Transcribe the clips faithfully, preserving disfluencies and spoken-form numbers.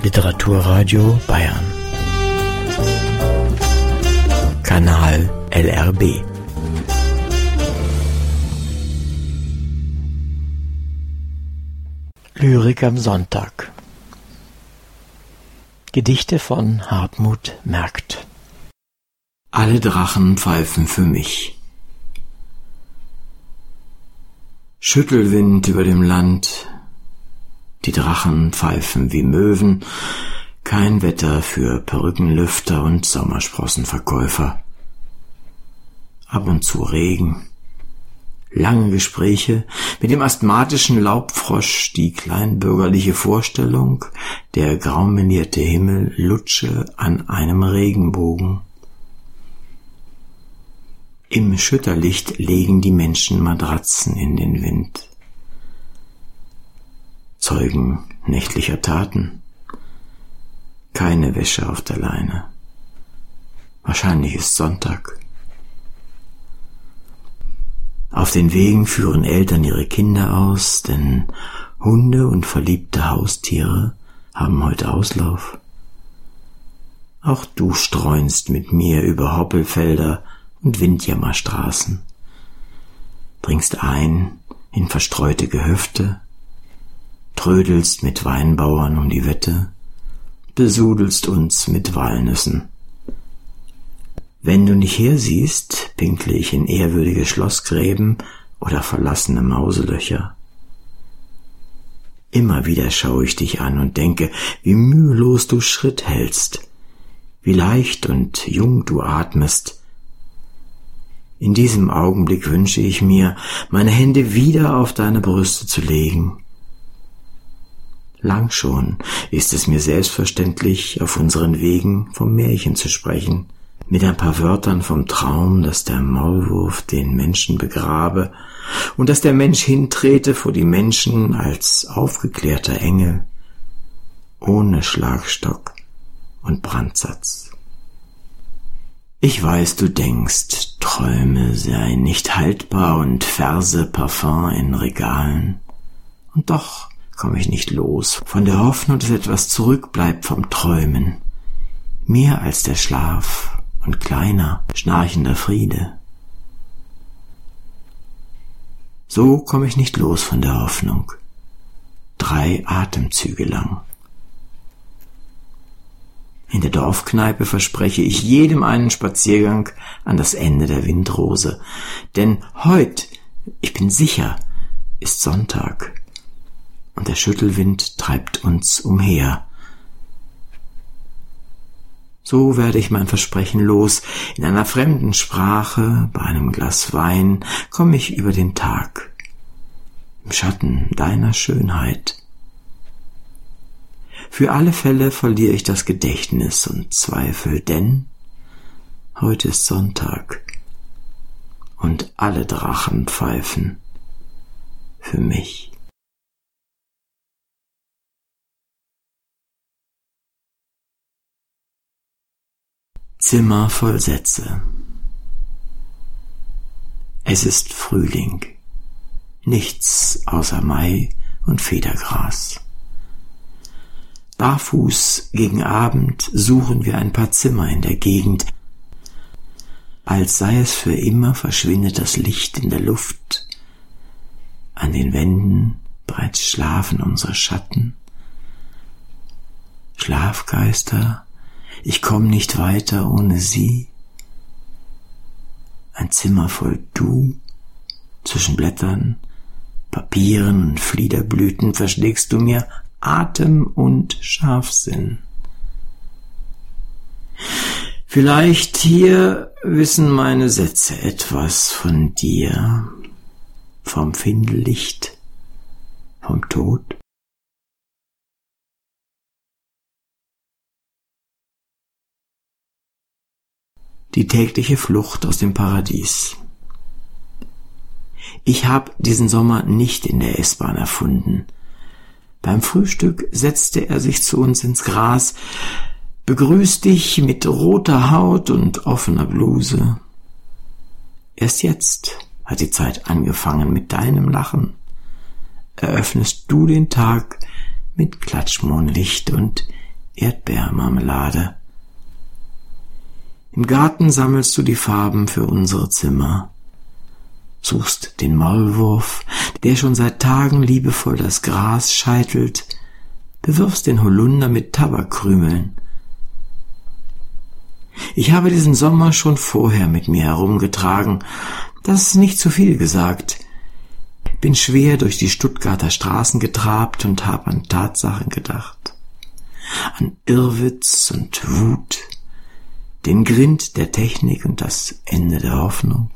Literaturradio Bayern. Kanal L R B. Lyrik am Sonntag. Gedichte von Hartmut Merkt. Alle Drachen pfeifen für mich. Schüttelwind über dem Land, die Drachen pfeifen wie Möwen, kein Wetter für Perückenlüfter und Sommersprossenverkäufer. Ab und zu Regen, lange Gespräche mit dem asthmatischen Laubfrosch, die kleinbürgerliche Vorstellung, der graumelierte Himmel lutsche an einem Regenbogen. Im Schütterlicht legen die Menschen Matratzen in den Wind. Zeugen nächtlicher Taten. Keine Wäsche auf der Leine. Wahrscheinlich ist Sonntag. Auf den Wegen führen Eltern ihre Kinder aus, denn Hunde und verliebte Haustiere haben heute Auslauf. Auch du streunst mit mir über Hoppelfelder und Windjammerstraßen, dringst ein in verstreute Gehöfte, trödelst mit Weinbauern um die Wette, besudelst uns mit Walnüssen. Wenn du nicht hersiehst, pinkle ich in ehrwürdige Schlossgräben oder verlassene Mauselöcher. Immer wieder schaue ich dich an und denke, wie mühelos du Schritt hältst, wie leicht und jung du atmest. In diesem Augenblick wünsche ich mir, meine Hände wieder auf deine Brüste zu legen. Lang schon ist es mir selbstverständlich, auf unseren Wegen vom Märchen zu sprechen, mit ein paar Wörtern vom Traum, dass der Maulwurf den Menschen begrabe und dass der Mensch hintrete vor die Menschen als aufgeklärter Engel, ohne Schlagstock und Brandsatz. Ich weiß, du denkst, Träume seien nicht haltbar und Verse Parfum in Regalen. Und doch komme ich nicht los von der Hoffnung, dass etwas zurückbleibt vom Träumen. Mehr als der Schlaf und kleiner, schnarchender Friede. So komme ich nicht los von der Hoffnung. Drei Atemzüge lang. In der Dorfkneipe verspreche ich jedem einen Spaziergang an das Ende der Windrose. Denn heut, ich bin sicher, ist Sonntag und der Schüttelwind treibt uns umher. So werde ich mein Versprechen los. In einer fremden Sprache, bei einem Glas Wein, komme ich über den Tag, im Schatten deiner Schönheit. Für alle Fälle verliere ich das Gedächtnis und Zweifel, denn heute ist Sonntag und alle Drachen pfeifen für mich. Zimmer voll Sätze. Es ist Frühling, nichts außer Mai und Federgras. Barfuß gegen Abend suchen wir ein paar Zimmer in der Gegend. Als sei es für immer, verschwindet das Licht in der Luft. An den Wänden bereits schlafen unsere Schatten. Schlafgeister, ich komm nicht weiter ohne sie. Ein Zimmer voll Du, zwischen Blättern, Papieren und Fliederblüten verschlägst du mir Atem und Scharfsinn. Vielleicht hier wissen meine Sätze etwas von dir, vom Findellicht, vom Tod. Die tägliche Flucht aus dem Paradies. Ich habe diesen Sommer nicht in der S-Bahn erfunden. Beim Frühstück setzte er sich zu uns ins Gras, begrüßt dich mit roter Haut und offener Bluse. Erst jetzt hat die Zeit angefangen mit deinem Lachen. Eröffnest du den Tag mit Klatschmondlicht und Erdbeermarmelade. Im Garten sammelst du die Farben für unsere Zimmer, suchst den Maulwurf, der schon seit Tagen liebevoll das Gras scheitelt, bewirfst den Holunder mit Tabakkrümeln. Ich habe diesen Sommer schon vorher mit mir herumgetragen, das ist nicht zu viel gesagt. Bin schwer durch die Stuttgarter Straßen getrabt und habe an Tatsachen gedacht, an Irrwitz und Wut, den Grind der Technik und das Ende der Hoffnung.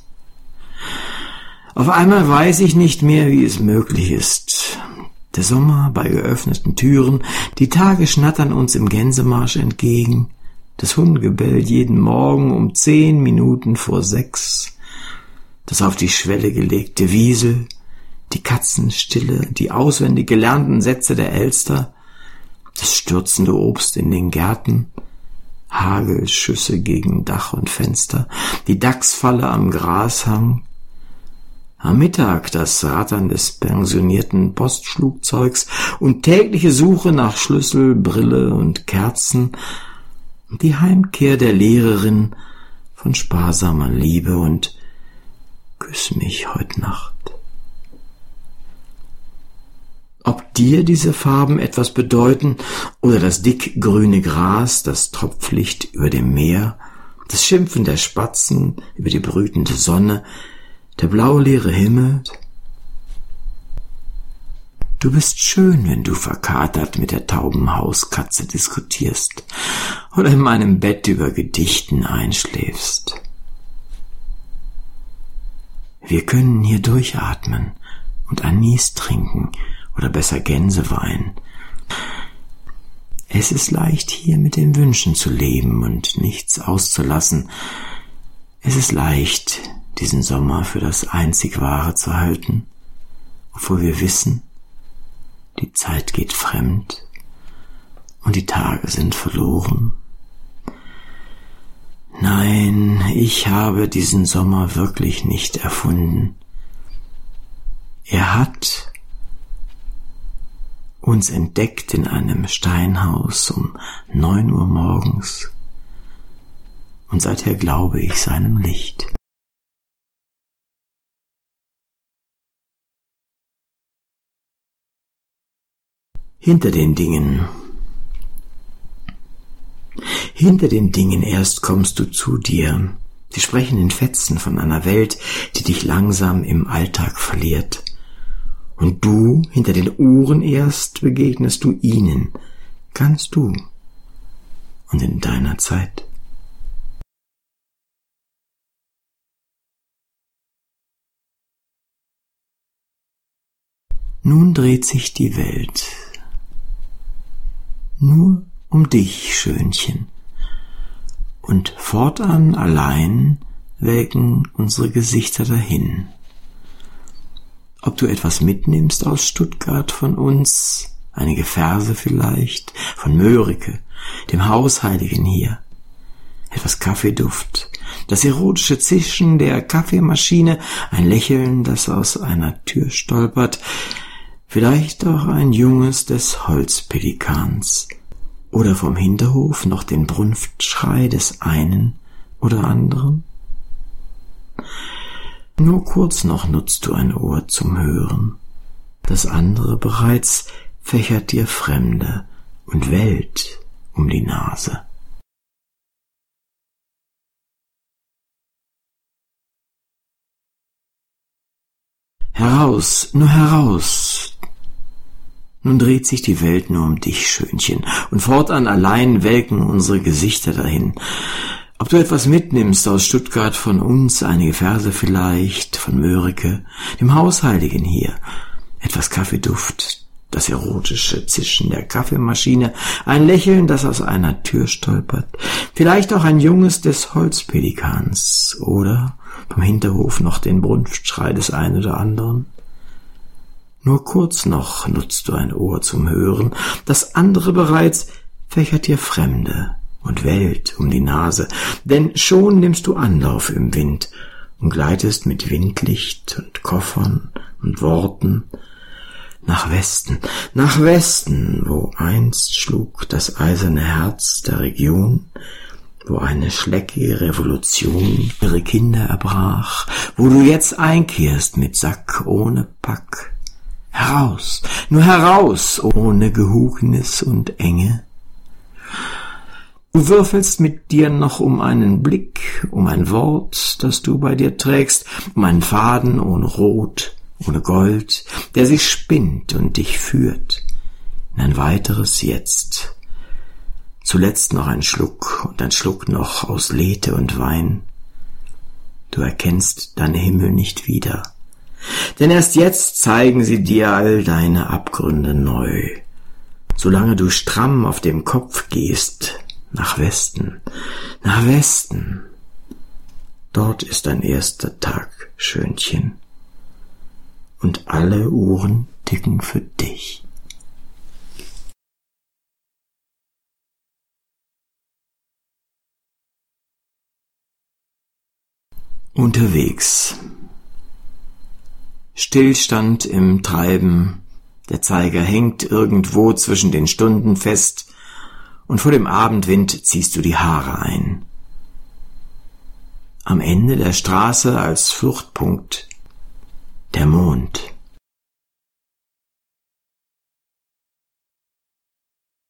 Auf einmal weiß ich nicht mehr, wie es möglich ist. Der Sommer bei geöffneten Türen, die Tage schnattern uns im Gänsemarsch entgegen, das Hundegebell jeden Morgen um zehn Minuten vor sechs, das auf die Schwelle gelegte Wiesel, die Katzenstille, die auswendig gelernten Sätze der Elster, das stürzende Obst in den Gärten, Hagelschüsse gegen Dach und Fenster, die Dachsfalle am Grashang, am Mittag das Rattern des pensionierten Postflugzeugs und tägliche Suche nach Schlüssel, Brille und Kerzen und die Heimkehr der Lehrerin von sparsamer Liebe und Küss mich heut Nacht. Ob dir diese Farben etwas bedeuten oder das dickgrüne Gras, das Tropflicht über dem Meer, das Schimpfen der Spatzen über die brütende Sonne, der blauleere Himmel. Du bist schön, wenn du verkatert mit der tauben Hauskatze diskutierst oder in meinem Bett über Gedichten einschläfst. Wir können hier durchatmen und Anis trinken oder besser Gänsewein. Es ist leicht, hier mit den Wünschen zu leben und nichts auszulassen. Es ist leicht, diesen Sommer für das einzig Wahre zu halten, obwohl wir wissen, die Zeit geht fremd und die Tage sind verloren. Nein, ich habe diesen Sommer wirklich nicht erfunden. Er hat uns entdeckt in einem Steinhaus um neun Uhr morgens, und seither glaube ich seinem Licht. Hinter den Dingen. Hinter den Dingen erst kommst du zu dir. Sie sprechen in Fetzen von einer Welt, die dich langsam im Alltag verliert. Und du, hinter den Uhren erst, begegnest du ihnen, ganz du und in deiner Zeit. Nun dreht sich die Welt nur um dich, Schönchen, und fortan allein welken unsere Gesichter dahin. Ob du etwas mitnimmst aus Stuttgart von uns, einige Verse vielleicht, von Mörike, dem Hausheiligen hier, etwas Kaffeeduft, das erotische Zischen der Kaffeemaschine, ein Lächeln, das aus einer Tür stolpert, vielleicht auch ein Junges des Holzpelikans, oder vom Hinterhof noch den Brunftschrei des einen oder anderen. Nur kurz noch nutzt du ein Ohr zum Hören, das andere bereits fächert dir Fremde und Welt um die Nase. Heraus, nur heraus! Nun dreht sich die Welt nur um dich, Schönchen, und fortan allein welken unsere Gesichter dahin. Ob du etwas mitnimmst aus Stuttgart von uns, einige Verse vielleicht, von Mörike, dem Hausheiligen hier, etwas Kaffeeduft, das erotische Zischen der Kaffeemaschine, ein Lächeln, das aus einer Tür stolpert, vielleicht auch ein Junges des Holzpelikans oder vom Hinterhof noch den Brunftschrei des einen oder anderen. Nur kurz noch nutzt du ein Ohr zum Hören, das andere bereits fächert dir Fremde und Welt um die Nase, denn schon nimmst du Anlauf im Wind und gleitest mit Windlicht und Koffern und Worten nach Westen, nach Westen, wo einst schlug das eiserne Herz der Region, wo eine schleckige Revolution ihre Kinder erbrach, wo du jetzt einkehrst mit Sack ohne Pack. Heraus, nur heraus, ohne Gehugnis und Enge. Du würfelst mit dir noch um einen Blick, um ein Wort, das du bei dir trägst, um einen Faden ohne Rot, ohne Gold, der sich spinnt und dich führt in ein weiteres Jetzt. Zuletzt noch ein Schluck und ein Schluck noch aus Lethe und Wein. Du erkennst deine Himmel nicht wieder, denn erst jetzt zeigen sie dir all deine Abgründe neu. Solange du stramm auf dem Kopf gehst, nach Westen, nach Westen, dort ist dein erster Tag, Schönchen, und alle Uhren ticken für dich. Unterwegs. Stillstand im Treiben, der Zeiger hängt irgendwo zwischen den Stunden fest, und vor dem Abendwind ziehst du die Haare ein. Am Ende der Straße als Fluchtpunkt der Mond.